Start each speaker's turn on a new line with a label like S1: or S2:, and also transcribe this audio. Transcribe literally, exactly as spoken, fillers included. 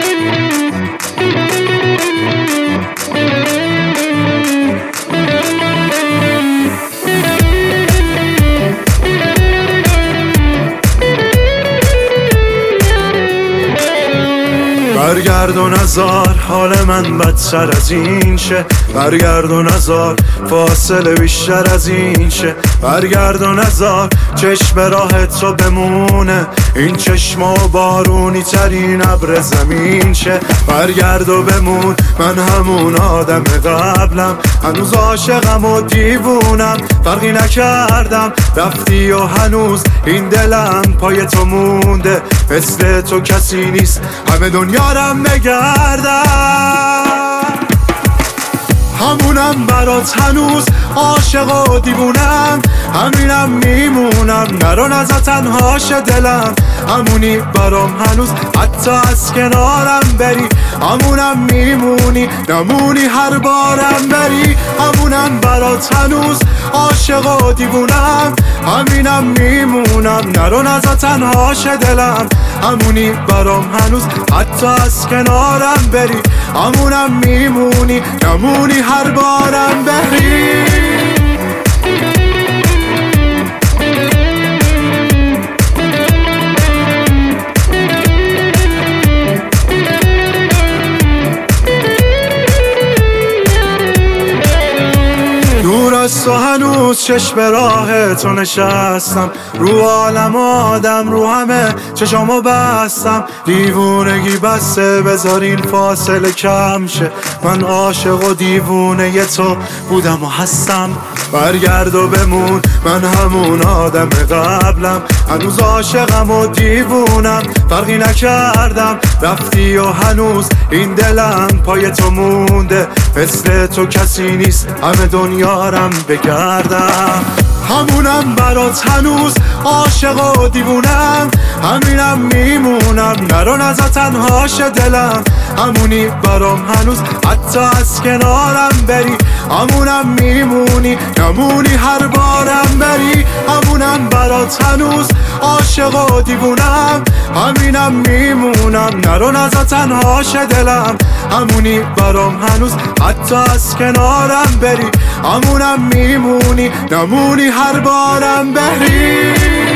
S1: برگرد و نزار حال من بدتر از این شه، برگرد و نزار فاصله بیشتر از این شه، برگرد و نزار چشم راهت رو بمونه این چشم و بارونی ترین ابر زمین شه، برگرد و بمون من همون آدم قبلم، هنوز عاشقم و دیوونم فرقی نکردم، رفتی و هنوز این دلم پای تو مونده، مثل تو کسی نیست همه دنیارم بگردم، همونم برات هنوز عاشق و دیوونم، همینم میمونم نرو نزا تنهاش دلم، همونی برام هنوز حتی از کنارم بری، همونم میمونی نمونی هر بارم بری، همونم برات هنوز عاشق و دیوونم، همینم میمونم نرو نزا تنهاش دلم، همونی برام هنوز حتی از کنارم بری، همونم میمونی نمونی هر بارم بری. دور از تو هنوز چشم راه تو نشستم، رو عالم آدم رو همه چشامو بستم، دیوونگی بسته بذار این فاصله کم شه، من عاشق و دیوونه ی تو بودم و هستم، برگرد و بمون من همون آدم قبلم، هنوز عاشقم و دیوونم فرقی نکردم، رفتی و هنوز این دلم پای تو مونده، مثل تو کسی نیست همه دنیارم بگردم، همونم برات هنوز عاشق و دیوونم، همینم میمونم نرو نزا تنهاش دلم، همونی برام هنوز حتی از کنارم بری، همونم میمونی نمونی هر بارم بری، همونم برات هنوز عاشق و دیوونم، همینم میمونم نرو نزا تنهاش دلم، همونی برام هنوز حتی از کنارم بری، همونم میمونی نمونی هر بارم بری.